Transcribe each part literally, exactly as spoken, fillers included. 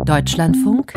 Deutschlandfunk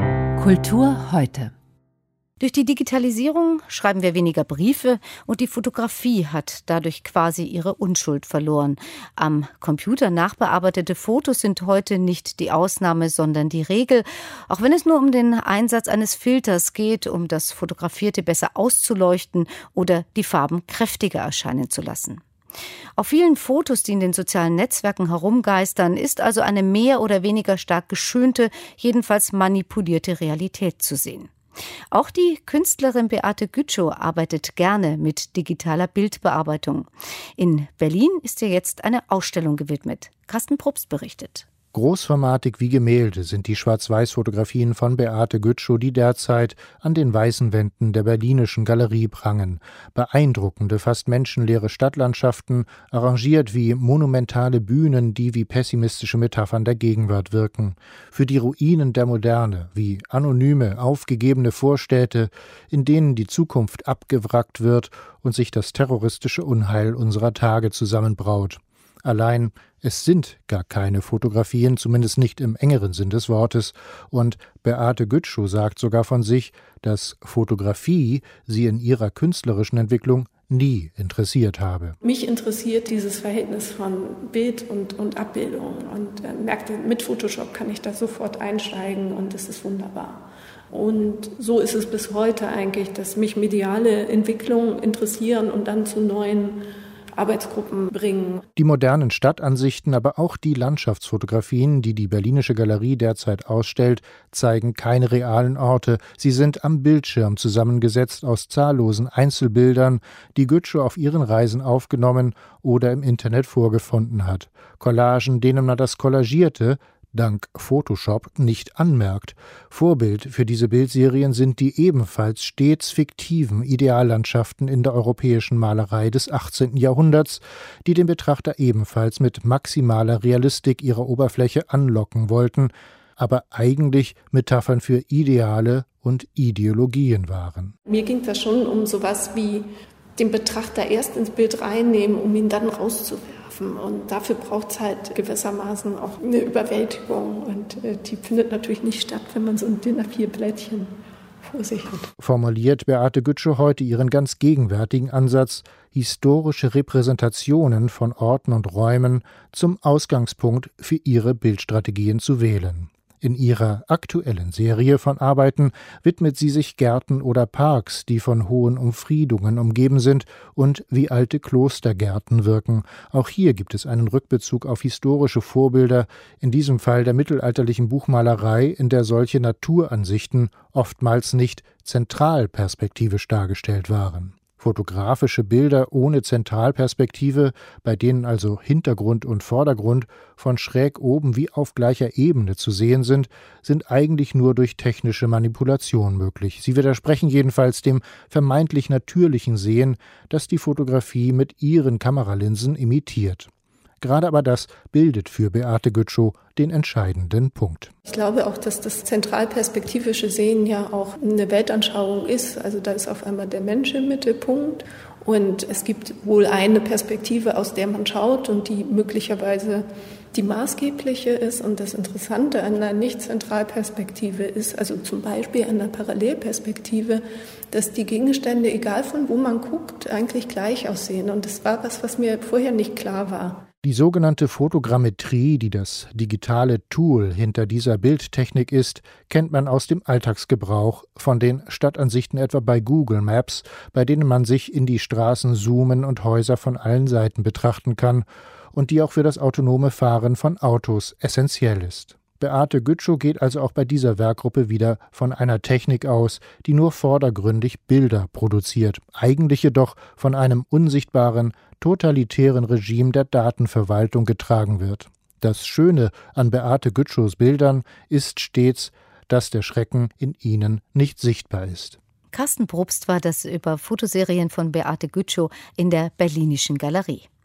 Kultur heute. Durch die Digitalisierung schreiben wir weniger Briefe und die Fotografie hat dadurch quasi ihre Unschuld verloren. Am Computer nachbearbeitete Fotos sind heute nicht die Ausnahme, sondern die Regel. Auch wenn es nur um den Einsatz eines Filters geht, um das Fotografierte besser auszuleuchten oder die Farben kräftiger erscheinen zu lassen. Auf vielen Fotos, die in den sozialen Netzwerken herumgeistern, ist also eine mehr oder weniger stark geschönte, jedenfalls manipulierte Realität zu sehen. Auch die Künstlerin Beate Gütschow arbeitet gerne mit digitaler Bildbearbeitung. In Berlin ist ihr jetzt eine Ausstellung gewidmet. Carsten Probst berichtet. Großformatig wie Gemälde sind die Schwarz-Weiß-Fotografien von Beate Gütschow, die derzeit an den weißen Wänden der Berlinischen Galerie prangen. Beeindruckende, fast menschenleere Stadtlandschaften, arrangiert wie monumentale Bühnen, die wie pessimistische Metaphern der Gegenwart wirken. Für die Ruinen der Moderne, wie anonyme, aufgegebene Vorstädte, in denen die Zukunft abgewrackt wird und sich das terroristische Unheil unserer Tage zusammenbraut. Allein, es sind gar keine Fotografien, zumindest nicht im engeren Sinn des Wortes. Und Beate Gütschow sagt sogar von sich, dass Fotografie sie in ihrer künstlerischen Entwicklung nie interessiert habe. Mich interessiert dieses Verhältnis von Bild und, und Abbildung. Und äh, merkte, mit Photoshop kann ich da sofort einsteigen und es ist wunderbar. Und so ist es bis heute eigentlich, dass mich mediale Entwicklungen interessieren und dann zu neuen Arbeitsgruppen bringen. Die modernen Stadtansichten, aber auch die Landschaftsfotografien, die die Berlinische Galerie derzeit ausstellt, zeigen keine realen Orte. Sie sind am Bildschirm zusammengesetzt aus zahllosen Einzelbildern, die Gütschow auf ihren Reisen aufgenommen oder im Internet vorgefunden hat. Collagen, denen man das Kollagierte dank Photoshop nicht anmerkt. Vorbild für diese Bildserien sind die ebenfalls stets fiktiven Ideallandschaften in der europäischen Malerei des achtzehnten Jahrhunderts, die den Betrachter ebenfalls mit maximaler Realistik ihrer Oberfläche anlocken wollten, aber eigentlich Metaphern für Ideale und Ideologien waren. Mir ging das schon um sowas wie den Betrachter erst ins Bild reinnehmen, um ihn dann rauszuwerfen. Und dafür braucht es halt gewissermaßen auch eine Überwältigung. Und äh, die findet natürlich nicht statt, wenn man so ein D I N A vier Blättchen vor sich hat. Formuliert Beate Gütschow heute ihren ganz gegenwärtigen Ansatz, historische Repräsentationen von Orten und Räumen zum Ausgangspunkt für ihre Bildstrategien zu wählen. In ihrer aktuellen Serie von Arbeiten widmet sie sich Gärten oder Parks, die von hohen Umfriedungen umgeben sind und wie alte Klostergärten wirken. Auch hier gibt es einen Rückbezug auf historische Vorbilder, in diesem Fall der mittelalterlichen Buchmalerei, in der solche Naturansichten oftmals nicht zentralperspektivisch dargestellt waren. Fotografische Bilder ohne Zentralperspektive, bei denen also Hintergrund und Vordergrund von schräg oben wie auf gleicher Ebene zu sehen sind, sind eigentlich nur durch technische Manipulation möglich. Sie widersprechen jedenfalls dem vermeintlich natürlichen Sehen, das die Fotografie mit ihren Kameralinsen imitiert. Gerade aber das bildet für Beate Gütschow den entscheidenden Punkt. Ich glaube auch, dass das zentralperspektivische Sehen ja auch eine Weltanschauung ist. Also da ist auf einmal der Mensch im Mittelpunkt und es gibt wohl eine Perspektive, aus der man schaut und die möglicherweise die maßgebliche ist. Und das Interessante an einer Nicht-Zentralperspektive ist, also zum Beispiel an einer Parallelperspektive, dass die Gegenstände, egal von wo man guckt, eigentlich gleich aussehen. Und das war was, was mir vorher nicht klar war. Die sogenannte Fotogrammetrie, die das digitale Tool hinter dieser Bildtechnik ist, kennt man aus dem Alltagsgebrauch von den Stadtansichten etwa bei Google Maps, bei denen man sich in die Straßen zoomen und Häuser von allen Seiten betrachten kann und die auch für das autonome Fahren von Autos essentiell ist. Beate Gütschow geht also auch bei dieser Werkgruppe wieder von einer Technik aus, die nur vordergründig Bilder produziert, eigentlich jedoch von einem unsichtbaren, totalitären Regime der Datenverwaltung getragen wird. Das Schöne an Beate Gütschows Bildern ist stets, dass der Schrecken in ihnen nicht sichtbar ist. Carsten Probst war das über Fotoserien von Beate Gütschow in der Berlinischen Galerie.